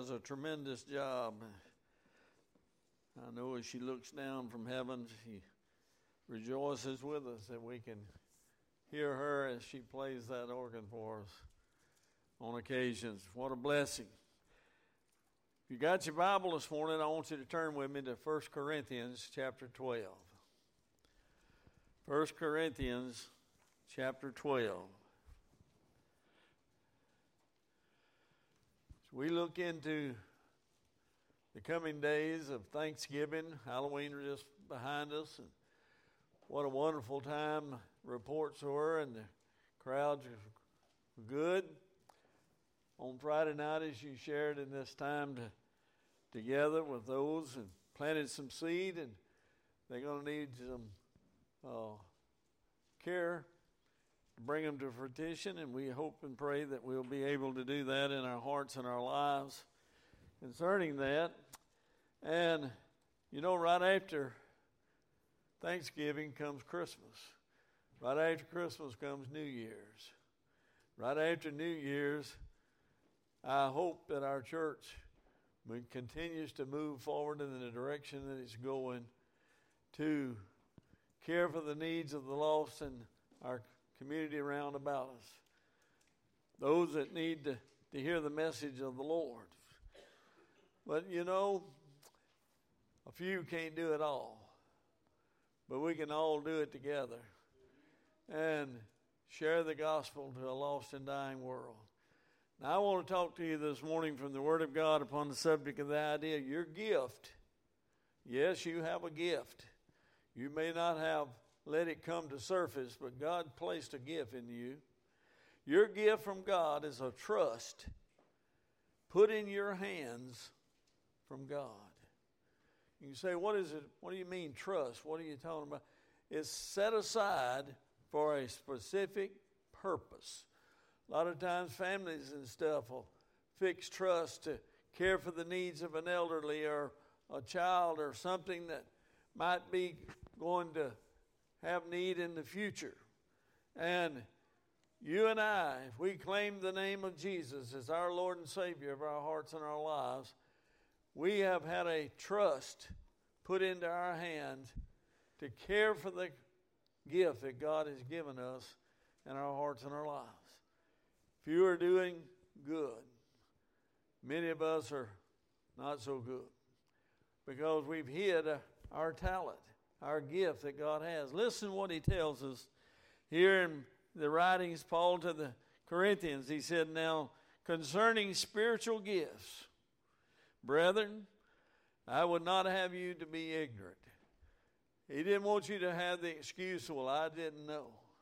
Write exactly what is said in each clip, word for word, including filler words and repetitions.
does a tremendous job. I know as she looks down from heaven, she rejoices with us that we can hear her as she plays that organ for us on occasions. What a blessing. If you got your Bible this morning, I want you to turn with me to First Corinthians chapter twelve. First Corinthians chapter twelve. As we look into the coming days of Thanksgiving, Halloween are just behind us, and what a wonderful time reports were, and the crowds are good. On Friday night, as you shared in this time to, together with those and planted some seed, and they're going to need some uh, care to bring them to fruition, and we hope and pray that we'll be able to do that in our hearts and our lives concerning that. And, you know, right after Thanksgiving comes Christmas. Right after Christmas comes New Year's. Right after New Year's, I hope that our church continues to move forward in the direction that it's going to care for the needs of the lost in our community around about us. Those that need to, to hear the message of the Lord. But, you know, a few can't do it all. But we can all do it together and share the gospel to a lost and dying world. Now, I want to talk to you this morning from the Word of God upon the subject of the idea, your gift. Yes, you have a gift. You may not have let it come to surface, but God placed a gift in you. Your gift from God is a trust put in your hands from God. You say, what is it? What do you mean trust? What are you talking about? It's set aside for a specific purpose. A lot of times families and stuff will fix trust to care for the needs of an elderly or a child or something that might be going to have need in the future. And you and I, if we claim the name of Jesus as our Lord and Savior of our hearts and our lives, we have had a trust put into our hands to care for the gift that God has given us in our hearts and our lives. Few are doing good. Many of us are not so good because we've hid our talent, our gift that God has. Listen what he tells us here in the writings, Paul to the Corinthians. He said, now, concerning spiritual gifts, brethren, I would not have you to be ignorant. He didn't want you to have the excuse, well, I didn't know.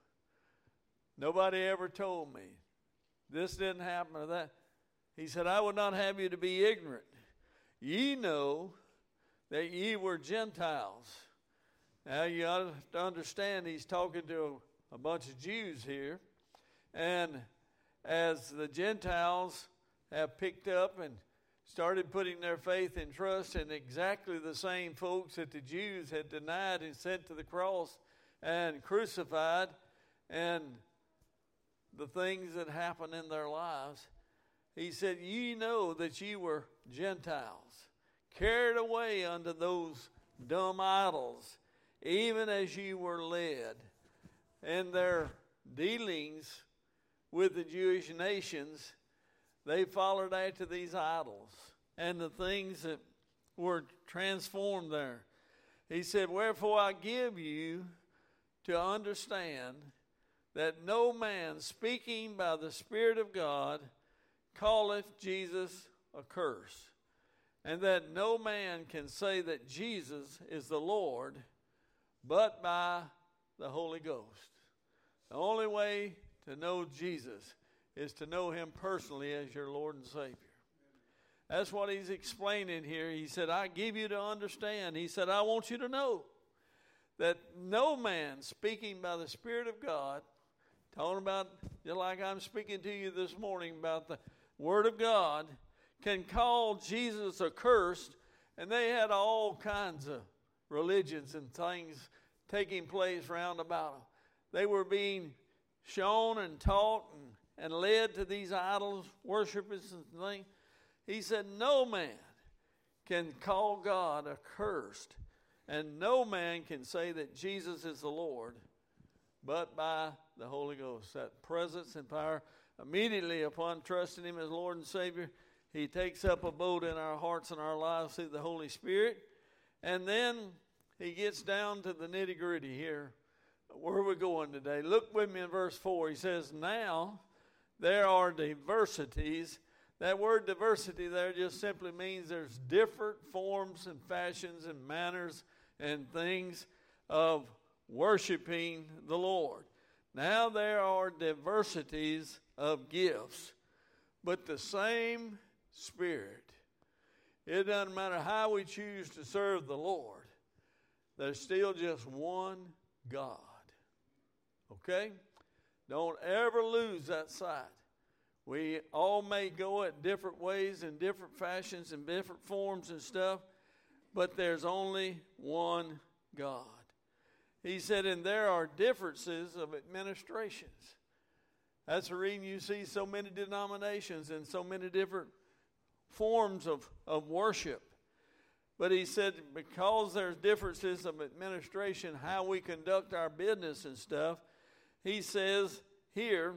Nobody ever told me. This didn't happen or that. He said, I would not have you to be ignorant. Ye know that ye were Gentiles. Now you ought to understand he's talking to a bunch of Jews here. And as the Gentiles have picked up and started putting their faith and trust in exactly the same folks that the Jews had denied and sent to the cross and crucified, and the things that happened in their lives, he said, ye know that ye were Gentiles, carried away unto those dumb idols, even as ye were led. In their dealings with the Jewish nations, they followed after these idols and the things that were transformed there. He said, wherefore I give you to understand that no man speaking by the Spirit of God calleth Jesus a curse, and that no man can say that Jesus is the Lord but by the Holy Ghost. The only way to know Jesus is to know him personally as your Lord and Savior. That's what he's explaining here. He said, I give you to understand. He said, I want you to know that no man speaking by the Spirit of God, talking about, just like I'm speaking to you this morning about the Word of God, can call Jesus accursed. And they had all kinds of religions and things taking place round about them. They were being shown and taught and, and led to these idols, worshipers and things. he said, no man can call God accursed, and no man can say that Jesus is the Lord, but by the Holy Ghost. That presence and power immediately upon trusting him as Lord and Savior, he takes up abode in our hearts and our lives through the Holy Spirit. And then he gets down to the nitty-gritty here. Where are we going today? Look with me in verse four. He says, now there are diversities. That word diversity there just simply means there's different forms and fashions and manners and things of worshiping the Lord. Now there are diversities of gifts, but the same Spirit. It doesn't matter how we choose to serve the Lord. There's still just one God. Okay? Don't ever lose that sight. We all may go at different ways and different fashions and different forms and stuff, but there's only one God. He said, and there are differences of administrations. That's the reason you see so many denominations and so many different forms of, of worship. But he said, because there's differences of administration, how we conduct our business and stuff, he says here,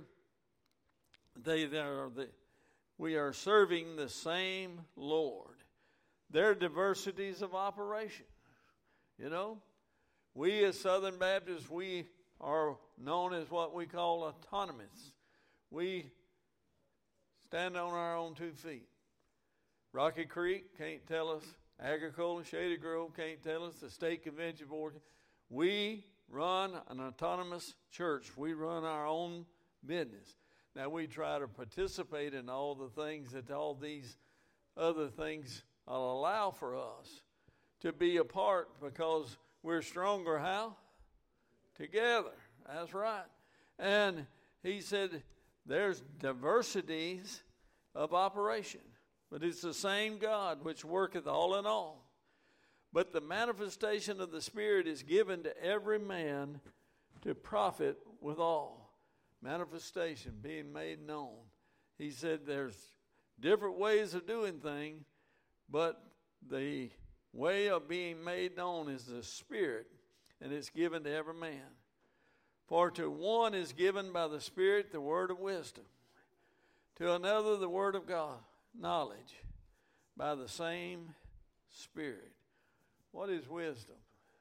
they, they are the, we are serving the same Lord. There are diversities of operation. You know, we as Southern Baptists, we are known as what we call autonomous. We stand on our own two feet. Rocky Creek can't tell us. Agricola, Shady Grove can't tell us. The State Convention Board. We run an autonomous church. We run our own business. Now, we try to participate in all the things that all these other things allow for us to be a part, because we're stronger how? Together. That's right. And he said there's diversities of operation, but it's the same God which worketh all in all. But the manifestation of the Spirit is given to every man to profit withal. Manifestation, being made known. He said there's different ways of doing things, but the way of being made known is the Spirit, and it's given to every man. For to one is given by the Spirit the word of wisdom, to another the word of God, knowledge, by the same Spirit. What is wisdom?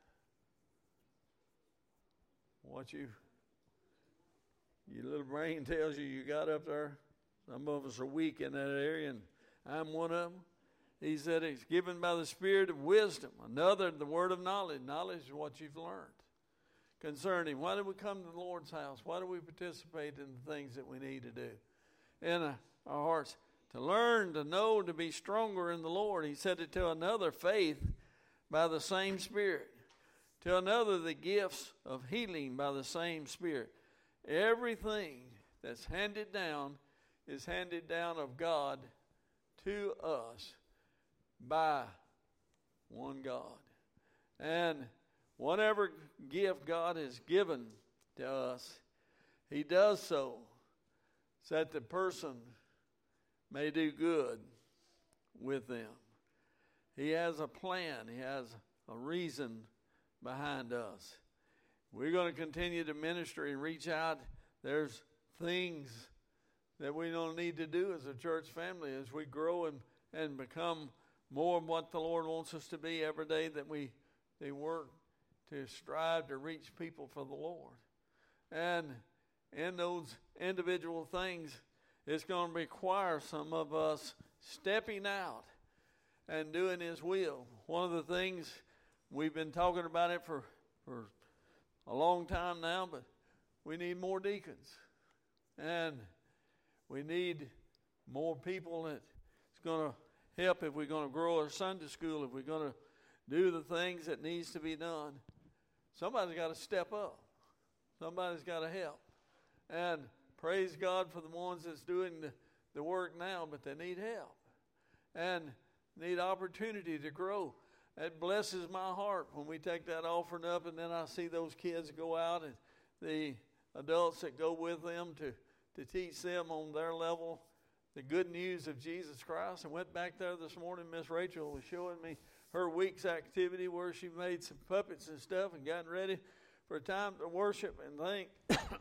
What you, your little brain tells you you got up there. Some of us are weak in that area, and I'm one of them. He said it's given by the Spirit of wisdom. Another, the word of knowledge. Knowledge is what you've learned concerning. Why do we come to the Lord's house? Why do we participate in the things that we need to do in uh, our hearts? To learn, to know, to be stronger in the Lord. He said it to another, faith by the same Spirit. To another, the gifts of healing by the same Spirit. Everything that's handed down is handed down of God to us by one God. And whatever gift God has given to us, he does so so that the person may do good with them. He has a plan. He has a reason behind us. We're going to continue to minister and reach out. There's things that we don't need to do as a church family as we grow and, and become more of what the Lord wants us to be every day, that we they work to strive to reach people for the Lord. And in those individual things, it's going to require some of us stepping out and doing His will. One of the things, we've been talking about it for, for a long time now, but we need more deacons. And we need more people that's going to help if we're going to grow our Sunday school, if we're going to do the things that needs to be done. Somebody's got to step up. Somebody's got to help. And praise God for the ones that's doing the, the work now, but they need help and need opportunity to grow. It blesses my heart when we take that offering up, and then I see those kids go out and the adults that go with them to, to teach them on their level the good news of Jesus Christ. I went back there this morning. Miss Rachel was showing me her week's activity where she made some puppets and stuff and gotten ready for a time to worship and think,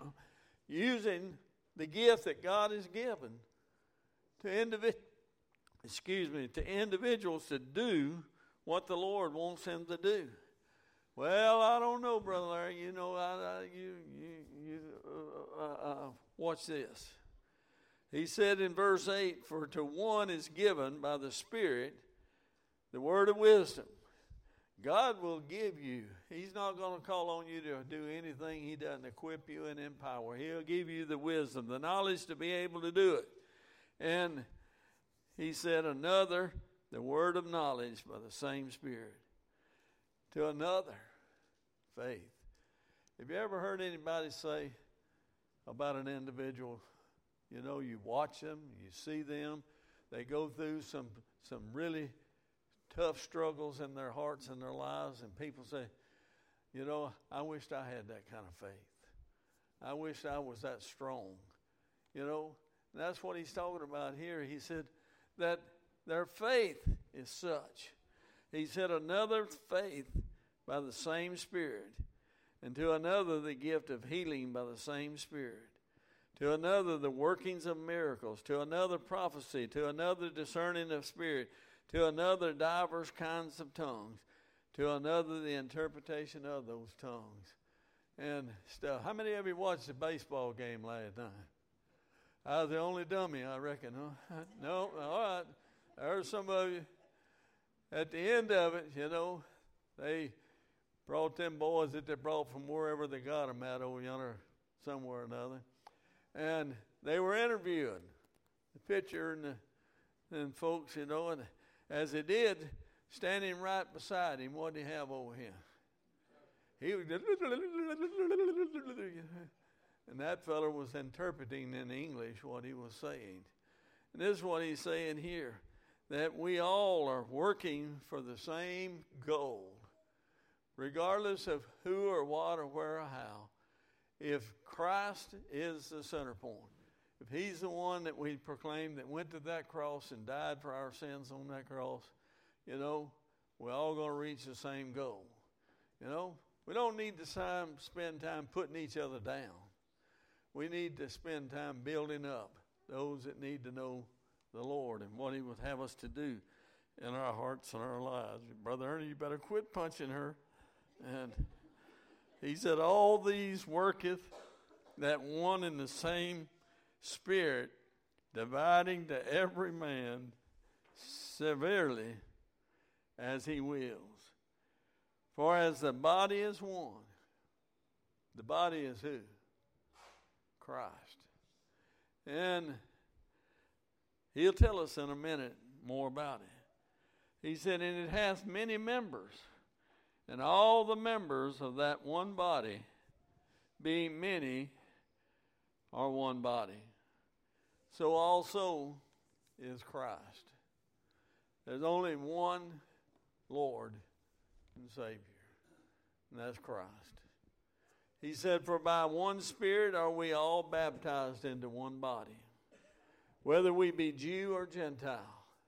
using the gift that God has given to individ- excuse me, to individuals to do what the Lord wants them to do. Well, I don't know, Brother Larry. You know, I, I, you, you, you uh, uh, uh, watch this. He said in verse eight, "For to one is given by the Spirit the word of wisdom." God will give you. He's not going to call on you to do anything He doesn't equip you and empower. He'll give you the wisdom, the knowledge to be able to do it. And He said, another, the word of knowledge by the same Spirit. To another, faith. Have you ever heard anybody say about an individual, you know, you watch them, you see them, they go through some some really tough struggles in their hearts and their lives, and people say, you know, I wished I had that kind of faith. I wish I was that strong. You know, and that's what he's talking about here. He said that their faith is such. He said another faith by the same Spirit, and to another the gift of healing by the same Spirit, to another the workings of miracles, to another prophecy, to another discerning of spirit, to another divers kinds of tongues, to another the interpretation of those tongues and stuff. How many of you watched the baseball game last night? I was the only dummy, I reckon, huh? No, all right. There's some of you. At the end of it, you know, they brought them boys that they brought from wherever they got them at over yonder, somewhere or another. And they were interviewing the pitcher and the and folks, you know, and as they did, standing right beside him, what did he have over him? He was, and that fellow was interpreting in English what he was saying. And this is what he's saying here, that we all are working for the same goal, regardless of who or what or where or how. If Christ is the center point, if He's the one that we proclaim that went to that cross and died for our sins on that cross, you know, we're all going to reach the same goal. You know, we don't need to time, spend time putting each other down. We need to spend time building up those that need to know the Lord and what He would have us to do in our hearts and our lives. Brother Ernie, you better quit punching her. And he said, all these worketh that one and the same Spirit, dividing to every man severely as He wills. For as the body is one, the body is who? Christ. And He'll tell us in a minute more about it. He said, and it hath many members, and all the members of that one body, being many, are one body. So also is Christ. There's only one Lord and Savior, and that's Christ. He said, for by one Spirit are we all baptized into one body, whether we be Jew or Gentile.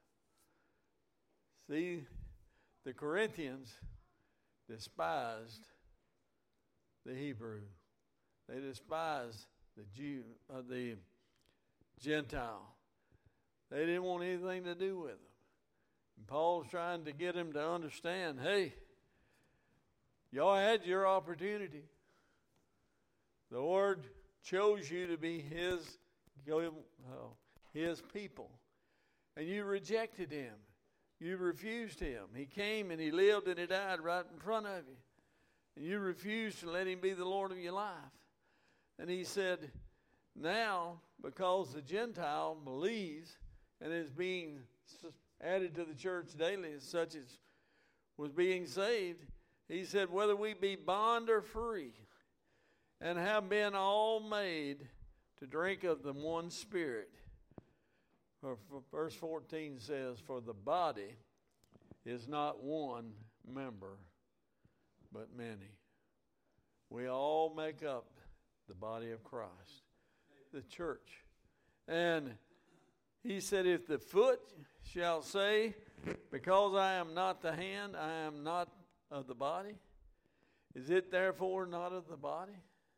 See, the Corinthians despised the Hebrew. They despised the Jew, uh, the Gentile. They didn't want anything to do with them. And Paul's trying to get them to understand, hey, y'all had your opportunity. The Lord chose you to be His, uh, His people. And you rejected Him. You refused Him. He came and He lived and He died right in front of you. And you refused to let Him be the Lord of your life. And He said, now, because the Gentile believes and is being added to the church daily, such as was being saved, He said, whether we be bond or free, and have been all made to drink of the one Spirit. For, for verse fourteen says, for the body is not one member, but many. We all make up the body of Christ, the church. And He said, if the foot shall say, because I am not the hand, I am not of the body, is it therefore not of the body?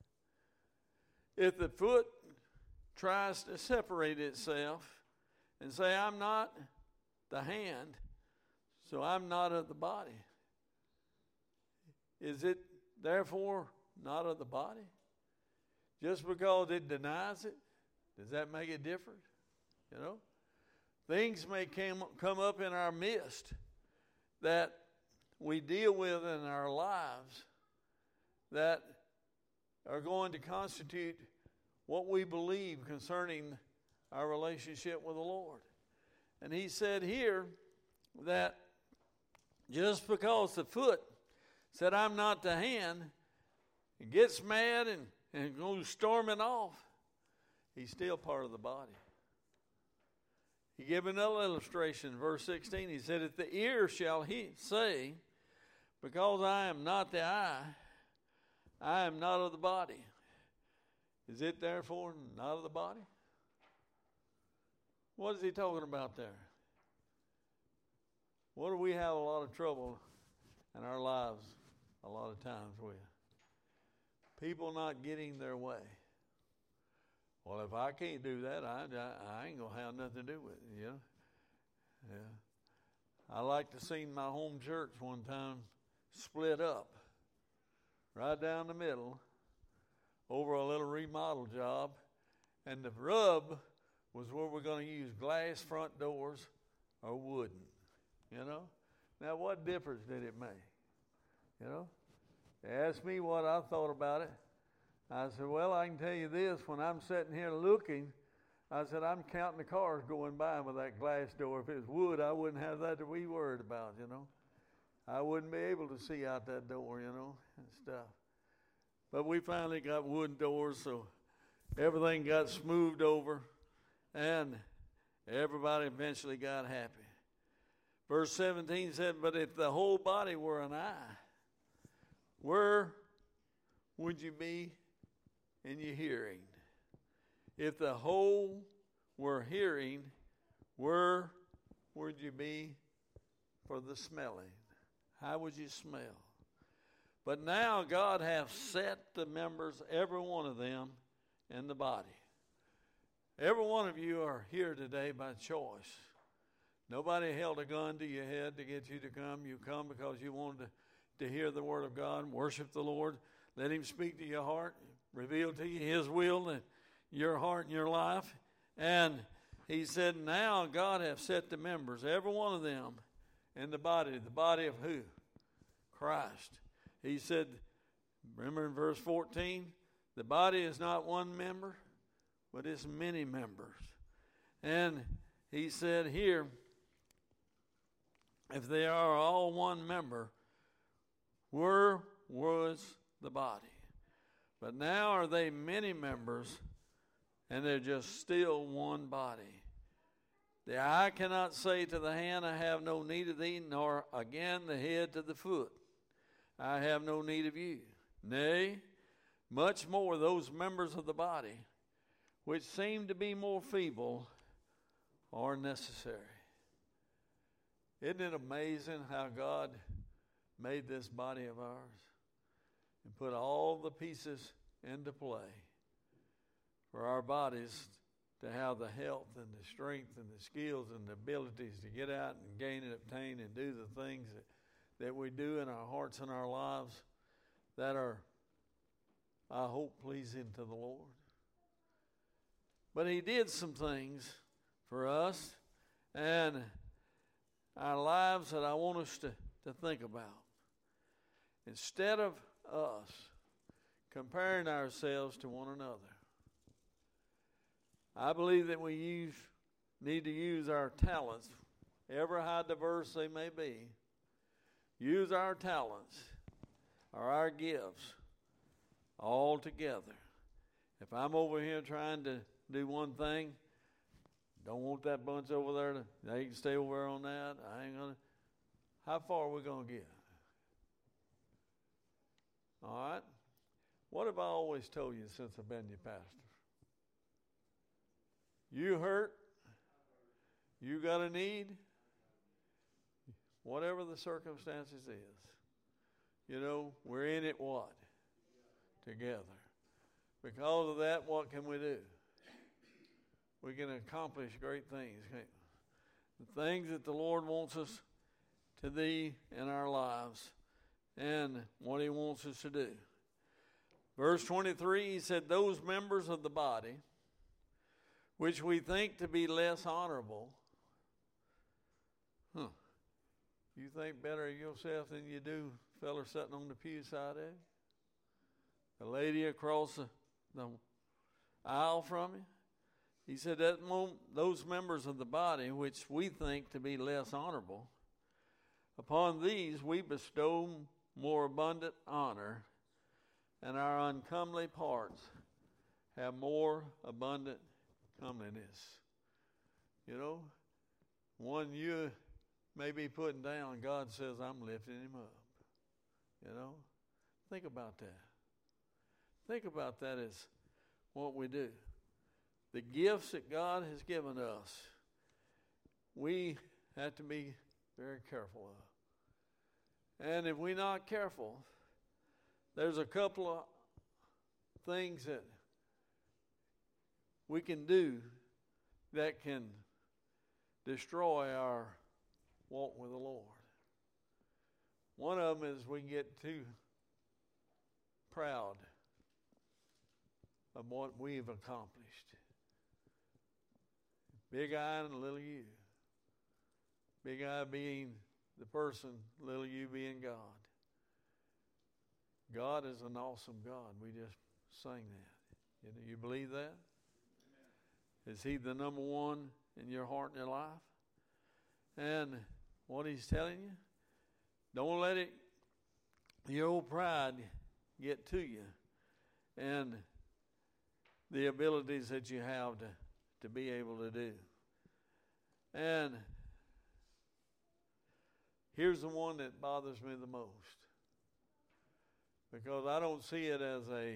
If the foot tries to separate itself and say, I'm not the hand, so I'm not of the body, is it therefore not of the body? Just because it denies it, does that make it different? You know? Things may come, come up in our midst that we deal with in our lives that are going to constitute what we believe concerning our relationship with the Lord. And he said here that just because the foot said, I'm not the hand, and gets mad and, and goes storming off, he's still part of the body. He gave another illustration, verse sixteen. He said, if the ear shall he say, because I am not the eye, I am not of the body, is it therefore not of the body? What is he talking about there? What do we have a lot of trouble in our lives a lot of times with? People not getting their way. Well, if I can't do that, I, I, I ain't going to have nothing to do with it, you know. Yeah. I like to see my home church one time split up right down the middle over a little remodel job. And the rub was where we're going to use glass front doors or wooden, you know. Now, what difference did it make? You know, they asked me what I thought about it. I said, well, I can tell you this. When I'm sitting here looking, I said, I'm counting the cars going by with that glass door. If it was wood, I wouldn't have that to be worried about, you know. I wouldn't be able to see out that door, you know, and stuff. But we finally got wooden doors, so everything got smoothed over, and everybody eventually got happy. Verse seventeen said, but if the whole body were an eye, where would you be in your hearing? If the whole were hearing, where would you be for the smelling? How would you smell? But now God hath set the members, every one of them, in the body. Every one of you are here today by choice. Nobody held a gun to your head to get you to come. You come because you wanted to, to hear the word of God, worship the Lord, let him speak to your heart, reveal to you his will and your heart and your life. And he said, now God hath set the members, every one of them, in the body. The body of who? Christ. He said, remember in verse fourteen, the body is not one member, but it's many members. And he said here, if they are all one member, where was the body? But now are they many members, and they're just still one body. The eye cannot say to the hand, I have no need of thee, nor again the head to the foot, I have no need of you. Nay, much more those members of the body, which seem to be more feeble, are necessary. Isn't it amazing how God made this body of ours and put all the pieces into play for our bodies to have the health and the strength and the skills and the abilities to get out and gain and obtain and do the things that, that we do in our hearts and our lives that are, I hope, pleasing to the Lord. But he did some things for us and our lives that I want us to, to think about. Instead of us comparing ourselves to one another, I believe that we use, need to use our talents, ever how diverse they may be, use our talents or our gifts all together. If I'm over here trying to do one thing, don't want that bunch over there to, they can stay over there on that. I ain't gonna. How far are we gonna get? All right. What have I always told you since I've been your pastor? You hurt, You got a need? Whatever the circumstances is. You know, we're in it what? Together. Because of that, what can we do? We can accomplish great things. The things that the Lord wants us to do in our lives and what he wants us to do. Verse twenty-three, he said, those members of the body which we think to be less honorable. Huh. You think better of yourself than you do fella sitting on the pew side of you? The lady across the, the aisle from you? He said that moment, those members of the body which we think to be less honorable, upon these we bestow more abundant honor, and our uncomely parts have more abundant comeliness. You know, one you may be putting down, God says, I'm lifting him up. You know, think about that. Think about that as what we do. The gifts that God has given us, we have to be very careful of. And if we're not careful, there's a couple of things that we can do that can destroy our walk with the Lord. One of them is we can get too proud of what we've accomplished. Big I and little you. Big I being the person, little you being God. God is an awesome God. We just sang that. You know, you believe that? Amen. Is he the number one in your heart and your life? And what he's telling you, don't let it, your old pride get to you. And the abilities that you have to, to be able to do. And here's the one that bothers me the most. Because I don't see it as a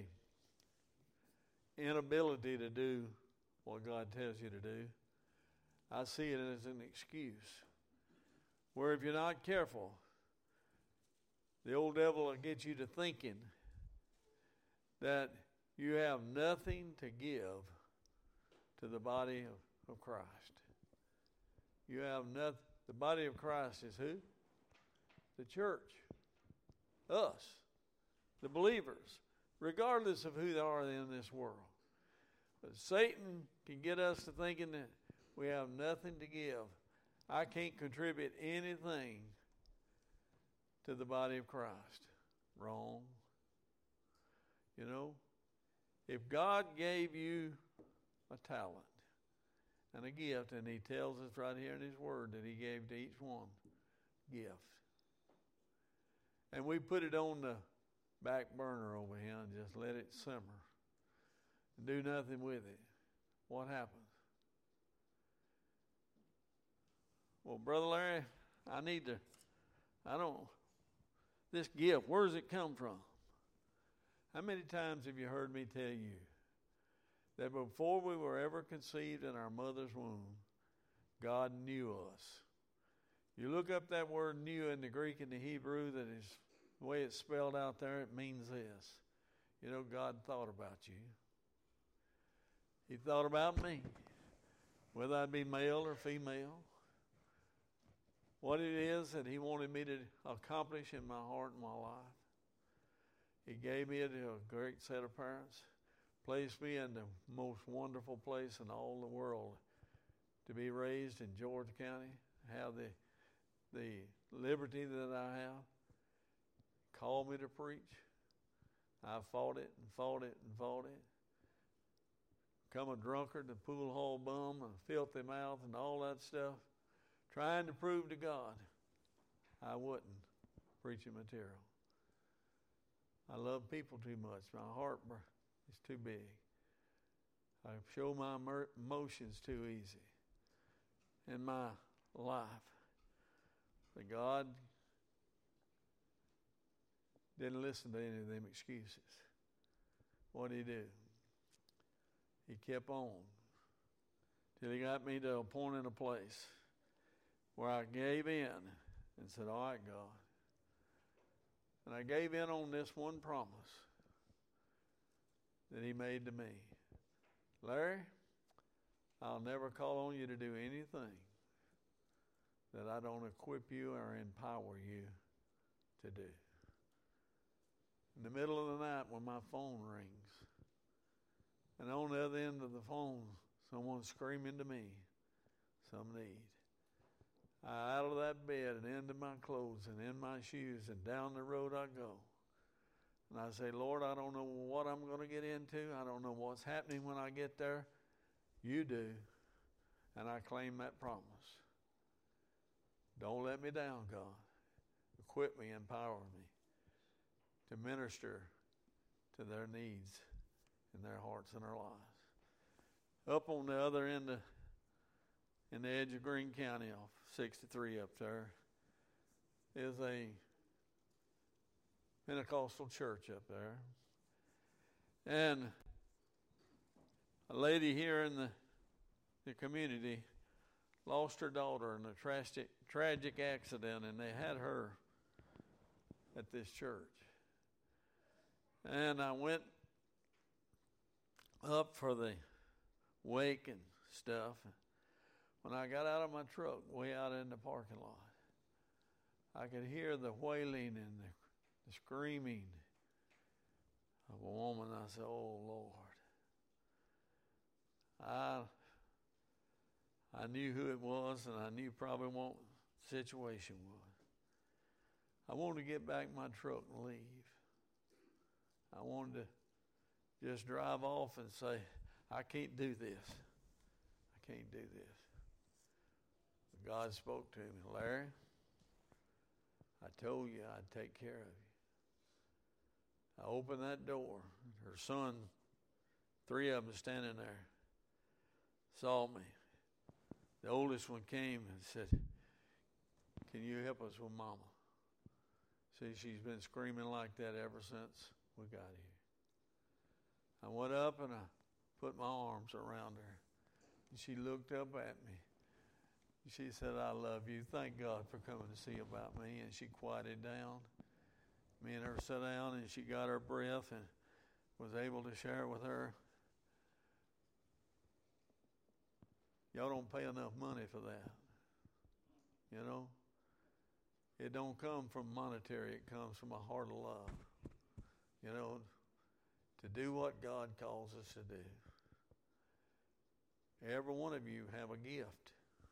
inability to do what God tells you to do. I see it as an excuse. Where if you're not careful, the old devil will get you to thinking that you have nothing to give to the body of, of Christ. You have nothing. The body of Christ is who? The church. Us. The believers. Regardless of who they are in this world. But Satan can get us to thinking that we have nothing to give. I can't contribute anything to the body of Christ. Wrong. You know? If God gave you a talent and a gift, and he tells us right here in his word that he gave to each one gift, and we put it on the back burner over here and just let it simmer and do nothing with it, what happens? Well, Brother Larry, I need to, I don't, this gift, where does it come from? How many times have you heard me tell you that before we were ever conceived in our mother's womb, God knew us? You look up that word knew in the Greek and the Hebrew, that is the way it's spelled out there, it means this. You know, God thought about you. He thought about me, whether I'd be male or female. What it is that he wanted me to accomplish in my heart and my life. He gave me a great set of parents, placed me in the most wonderful place in all the world to be raised in George County, have the, the liberty that I have, called me to preach. I fought it and fought it and fought it. Become a drunkard, a pool hall bum, a filthy mouth and all that stuff, trying to prove to God I wasn't preaching material. I love people too much. My heart is too big. I show my emotions too easy in my life. But God didn't listen to any of them excuses. What did he do? He kept on till he got me to a point in a place where I gave in and said, all right, God. And I gave in on this one promise that he made to me. Larry, I'll never call on you to do anything that I don't equip you or empower you to do. In the middle of the night when my phone rings, and on the other end of the phone, someone's screaming to me some need. I out of that bed and into my clothes and in my shoes and down the road I go. And I say, Lord, I don't know what I'm going to get into. I don't know what's happening when I get there. You do. And I claim that promise. Don't let me down, God. Equip me, empower me to minister to their needs in their hearts and their lives. Up on the other end of, in the edge of Greene County off sixty-three up there is a Pentecostal church up there. And a lady here in the, the community lost her daughter in a tragic, tragic accident, and they had her at this church. And I went up for the wake and stuff. When I got out of my truck, way out in the parking lot, I could hear the wailing and the, the screaming of a woman. I said, oh, Lord. I I knew who it was, and I knew probably what the situation was. I wanted to get back in my truck and leave. I wanted to just drive off and say, I can't do this. I can't do this. But God spoke to me, Larry, I told you I'd take care of you. I opened that door. Her son, three of them standing there, saw me. The oldest one came and said, can you help us with Mama? See, she's been screaming like that ever since we got here. I went up and I put my arms around her. And she looked up at me. She said, I love you. Thank God for coming to see about me. And she quieted down. Me and her sat down, and she got her breath and was able to share with her. Y'all don't pay enough money for that. You know? It don't come from monetary. It comes from a heart of love. You know, to do what God calls us to do. Every one of you have a gift.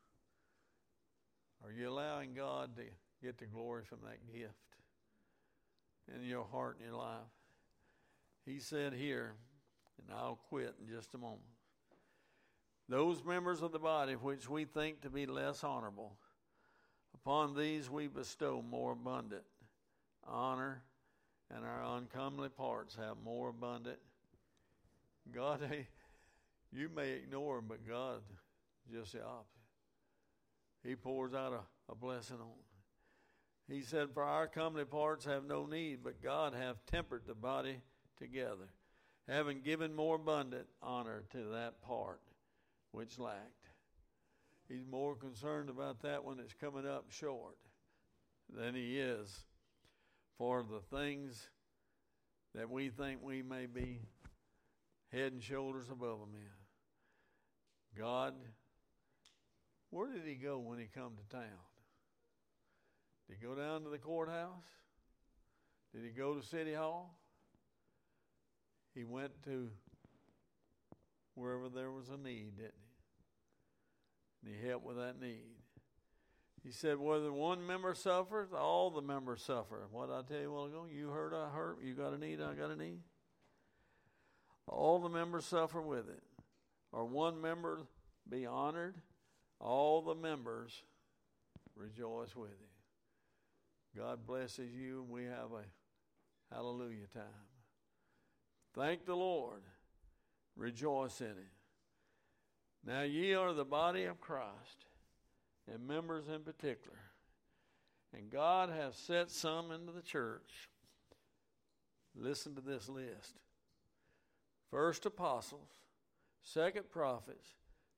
Are you allowing God to get the glory from that gift in your heart and your life? He said here, and I'll quit in just a moment. Those members of the body which we think to be less honorable, upon these we bestow more abundant honor, and our uncomely parts have more abundant. God, you may ignore him, but God, just the opposite. He pours out a, a blessing on them. He said, for our comely parts have no need, but God hath tempered the body together, having given more abundant honor to that part which lacked. He's more concerned about that one that's coming up short than he is for the things that we think we may be head and shoulders above them in. God, where did he go when he come to town? Did he go down to the courthouse? Did he go to City Hall? He went to wherever there was a need, didn't he? And he helped with that need. He said, whether one member suffers, all the members suffer. What did I tell you a while ago? You heard, I heard. You got a need, I got a need. All the members suffer with it. Or one member be honored, all the members rejoice with you. God blesses you, and we have a hallelujah time. Thank the Lord. Rejoice in it. Now ye are the body of Christ, and members in particular. And God hath set some into the church. Listen to this list. First apostles, second prophets,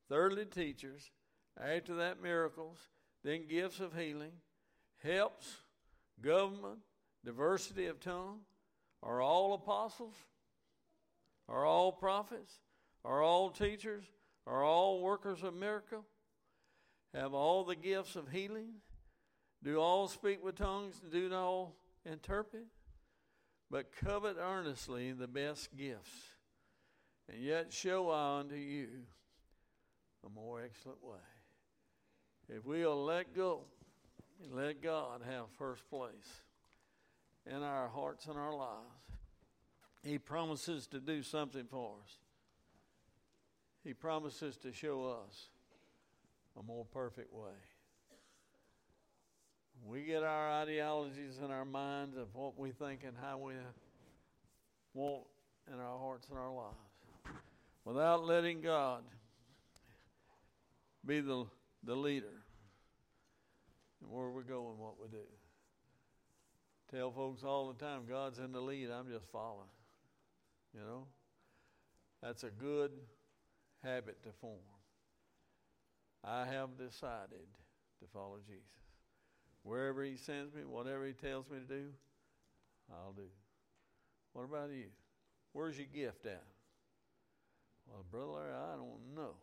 thirdly, teachers, after that, miracles, then gifts of healing, helps, government, diversity of tongue. Are all apostles? Are all prophets? Are all teachers? Are all workers of miracle? Have all the gifts of healing? Do all speak with tongues? Do all interpret? But covet earnestly the best gifts, and yet show I unto you a more excellent way. If we'll let go and let God have first place in our hearts and our lives, He promises to do something for us. He promises to show us a more perfect way. We get our ideologies in our minds of what we think and how we want in our hearts and our lives, without letting God be the, the leader and where we go and what we do. Tell folks all the time, God's in the lead, I'm just following. You know? That's a good habit to form. I have decided to follow Jesus. Wherever He sends me, whatever He tells me to do, I'll do. What about you? Where's your gift at? Well, Brother Larry, I don't know.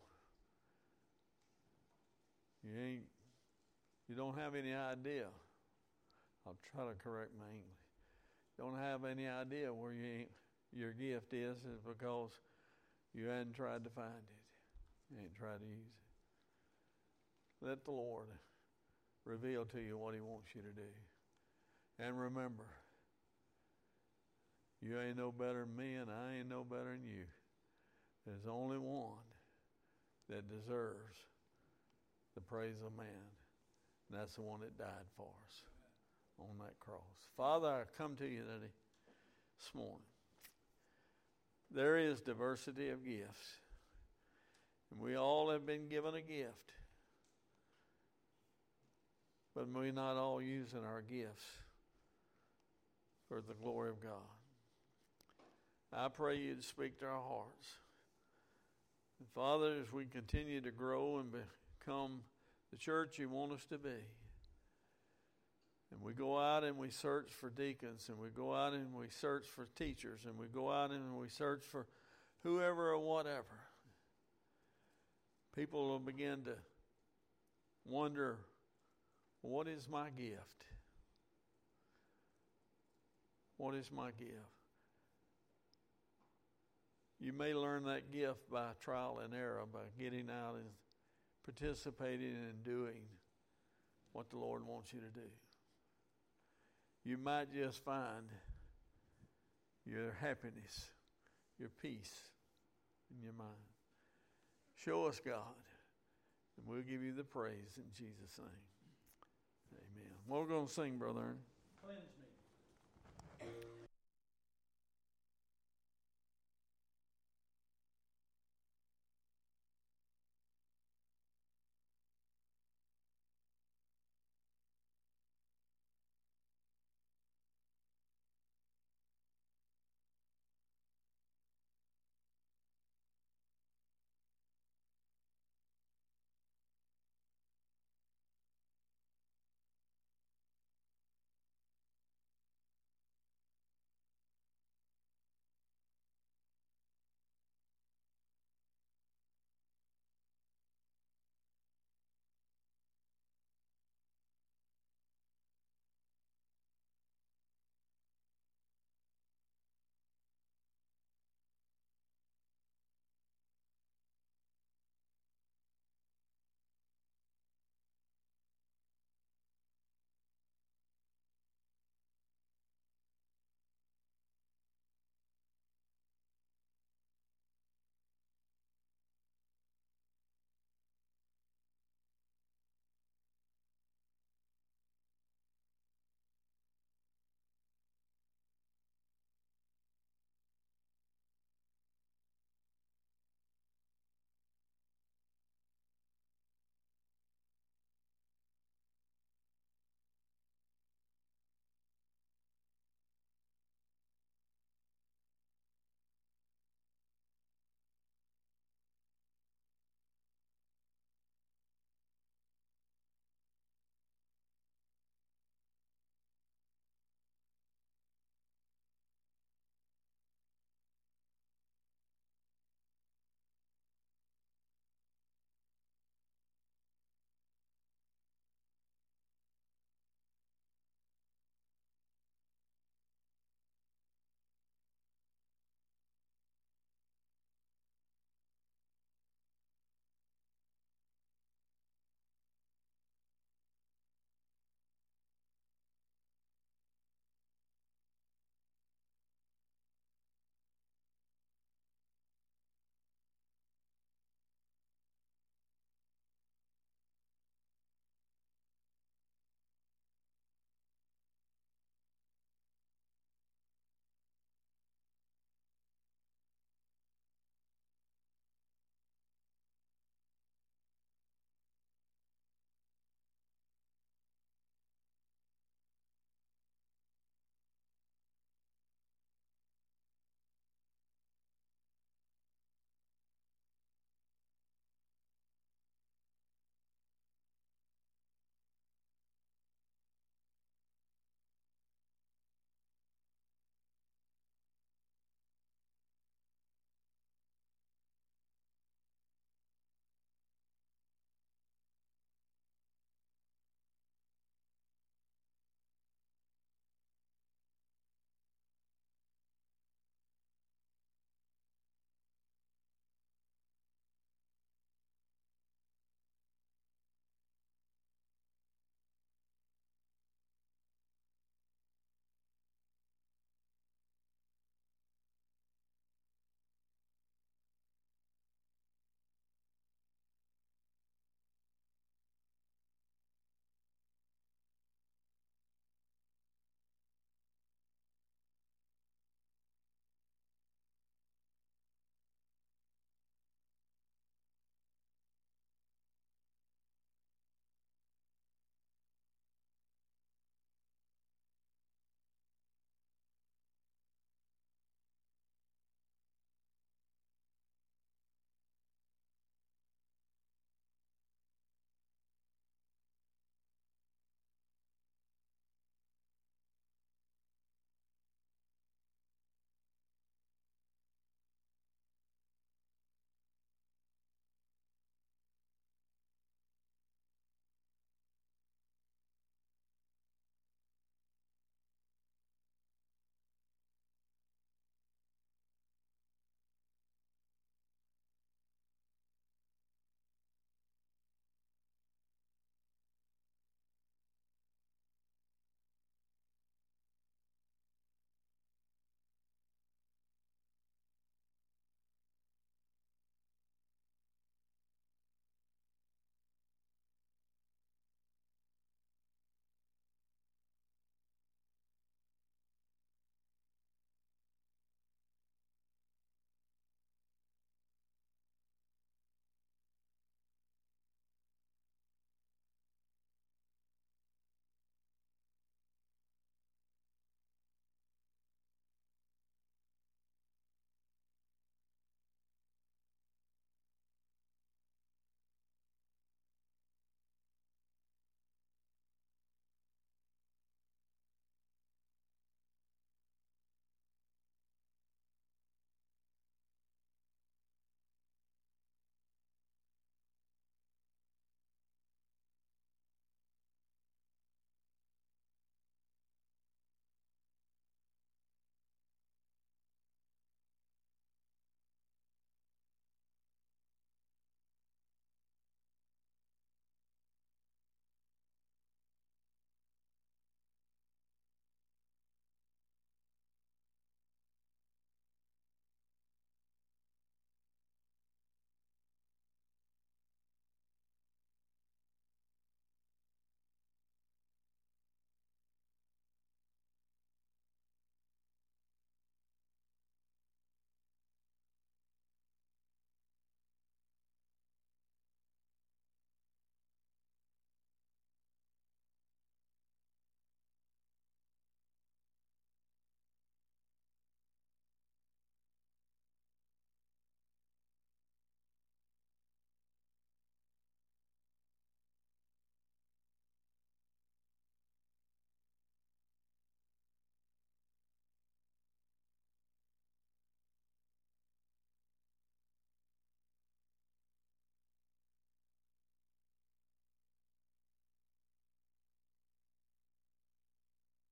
You ain't, you don't have any idea. I'll try to correct my English. Don't have any idea where you ain't, your gift is, is because you hadn't tried to find it. You ain't tried to use it. Let the Lord reveal to you what He wants you to do. And remember, you ain't no better than me, and I ain't no better than you. There's only one that deserves the praise of man, and that's the one that died for us on that cross. Father, I come to you today, this morning. There is diversity of gifts, and we all have been given a gift, but we're not all using our gifts for the glory of God. I pray you to speak to our hearts. And Father, as we continue to grow and become the church you want us to be, and we go out and we search for deacons, and we go out and we search for teachers, and we go out and we search for whoever or whatever, people will begin to wonder, what is my gift? What is my gift? You may learn that gift by trial and error, by getting out and participating and doing what the Lord wants you to do. You might just find your happiness, your peace in your mind. Show us, God, and we'll give you the praise in Jesus' name. Amen. What we're going to sing, Brother Ernie?